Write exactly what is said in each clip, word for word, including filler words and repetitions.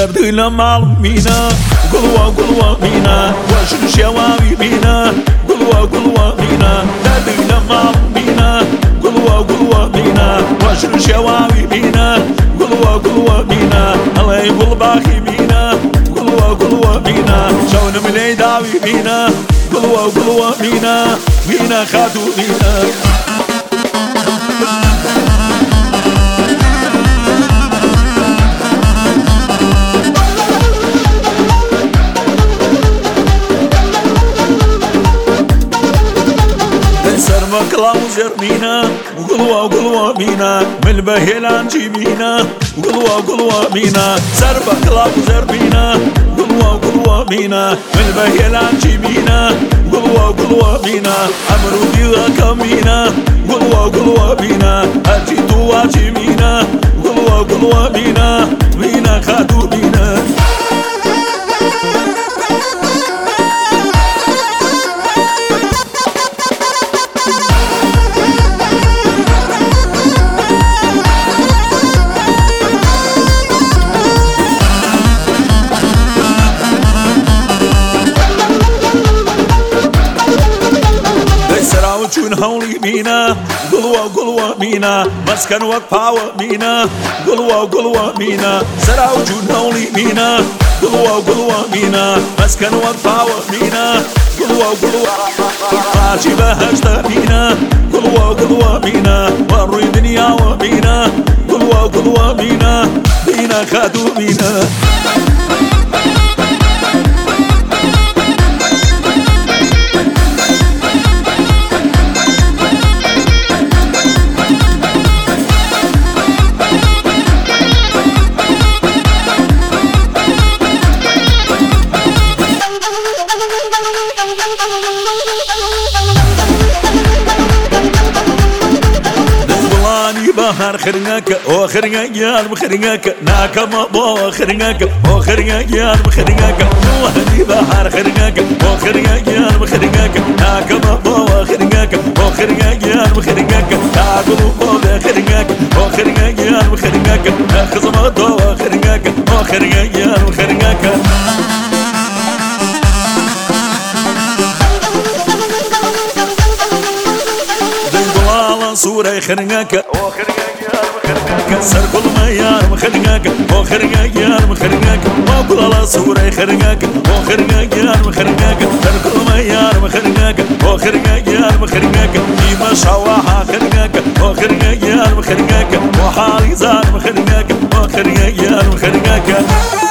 درد لما مينا قلوة قلوة مينا واشن شواوي مينا قلوة قلوة مينا درد لما مينا قلوة قلوة مينا واشن شواوي مينا قلوة قلوة مينا الله يقول باخي مينا قلوة قلوة مينا شون ملي داوي مينا قلوة قلوة مينا مينا خاتو مينا مكلا وزرمينا وقلوة وقلوة مينا من البهيلان جيبينا وقلوة وقلوة مينا سربة كلا وزرمينا وقلوة وقلوة مينا من البهيلان جيبينا وقلوة وقلوة مينا عمرو ديغا كمينا وقلوة وقلوة مينا أجيتو واجيبينا وقلوة وقلوة مينا مينا خاتو مينا شون هولي مينا قلوة قلوة مينا مسكن وقفاوة مينا قلوة قلوة مينا سراو جون هولي مينا قلوة قلوة مينا مسكن وقفاوة مينا قلوة قلوة راجي بهجت مينا قلوة قلوة مينا وروي دنيا ومينا قلوة قلوة مينا مينا خادو مينا بحر خرناك او خرناك يا خرناك ناك ما بو خرناك او خرناك يا خرناك وهدي بحر خرناك او خرناك يا خرناك ناك ما بو خرناك او خرناك يا خرناك ناك بو خرناك او خرناك يا خرناك خصم دو خرناك او خرناك يا خرناك صورة خرناك او خرناك يا خرناك سر كل ما يا خرناك او خرناك يا خرناك ما كل على صورة خرناك او خرناك يا خرناك سر كل ما يا خرناك او خرناك يا خرناك في مشاوها خرناك او خرناك يا خرناك وحالي زار خرناك او خرناك يا خرناك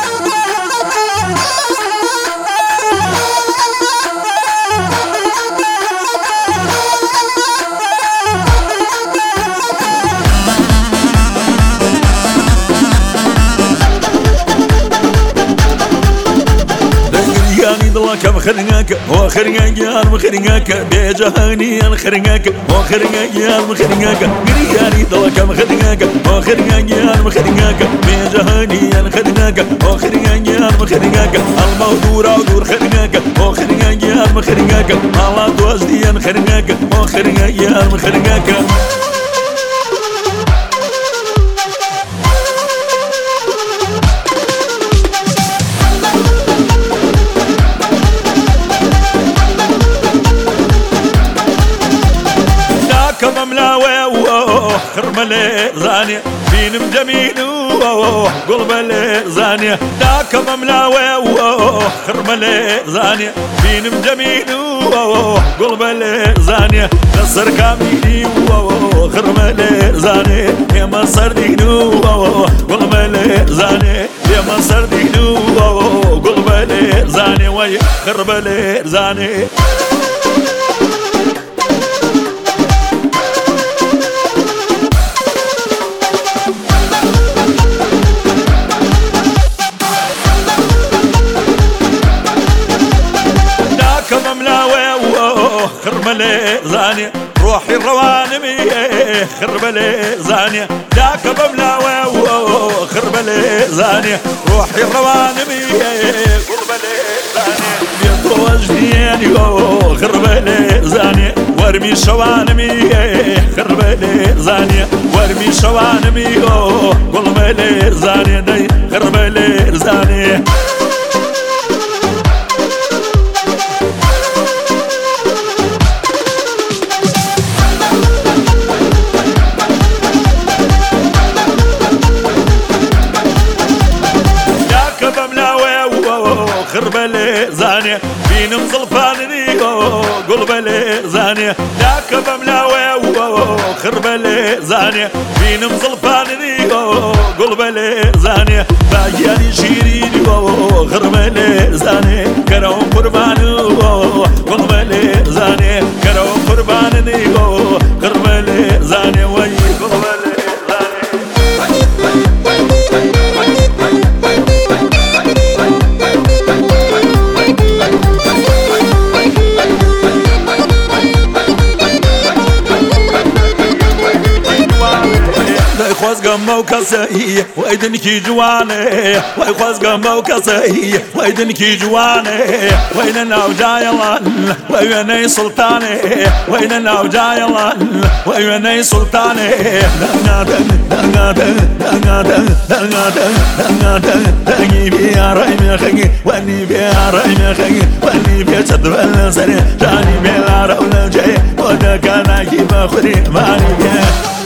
كم خرناك هو خرناك يا خرناك بجهاني انا خرناك هو خرناك يا خرناك قرياني ضل كم خرناك هو خرناك يا خرناك بجهاني انا خرناك هو خرناك يا خرناك الموضوع ودور خرناك هو خرناك يا خرناك الله توجدي انا خرناك هو خرناك يا خرناك مملاوي خرملي زانية بينم جميل قلبلي زانية داك مملاوي خرملي زانية بينم جميل قلبلي زانية نصر كاميني خرملي زانية يا مصر دينو قلبلي زانية يا مصر دينو قلبلي زانية ويا خربلي زانية خربلي زانية روحي الروانمي خربلي زانية داك بملاوي خربلي زانية روحي الروانمي خربلي زانية بيطوجني خربلي زانية وارمي شوانمي خربلي زانية وارمي شوانمي قل ملي رزاني دي غير ملي رزاني خربلي زانية بين مزلفانني قلبلي زانية ياك بملاوي خربلي زانية بين مزلفانني قلبلي زانية باياني شيريني خربلي زانية كرم قرباني قلبلي زانية كرم قرباني خربلي زانية وي قلبلي خواز قمه وكسي ويدنكي جواني واي خواز قمه وكسي ويدنكي جواني ويننا وجايلان ويني سلطاني ويننا وجايلان ويني سلطاني دنادن دنادن دنادن دنادن دنادن دني بيا رايمي خي واني بيا رايمي خي واني بيا تدبل سري جاني بيا راول جاي ودك انا كيف اخري ماني بيا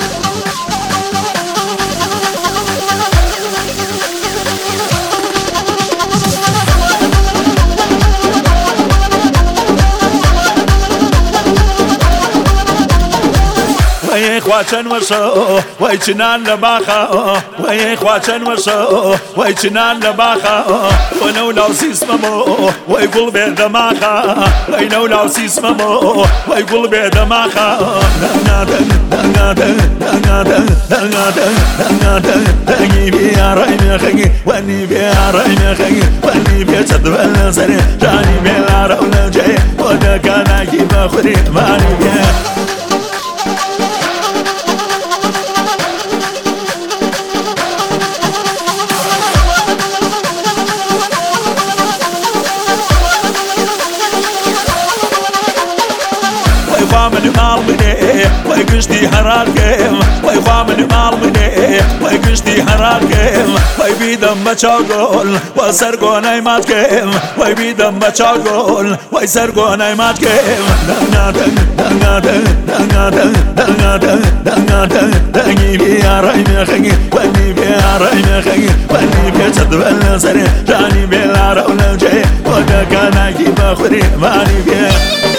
وي خواتن وشو وي چنان لباخا وي خواتن وشو وي چنان لباخا ونو لو سيسمو وي قلبي دماخا وي نو لو سيسمو وي قلبي دماخا دنادن دنادن دنادن دنادن دنادن دني بيا رايمي خي واني بيا رايمي خي واني بيا تدبل سري جاني بيا راول جاي ودك انا كيف اخري ماني بيا من مال مني وي قشتي حراركم وي من مال مني وي قشتي حراركم وي بيدم بچاقول وسرقو نايماتكم وي بيدم بچاقول وي سرقو نايماتكم دنادن دنادن دنادن دنادن دنادن دني بيا رايمي خي واني بيا رايمي خي واني بيا تدبل سري جاني بيا راول جاي ودك انا كيف اخري ماني بيا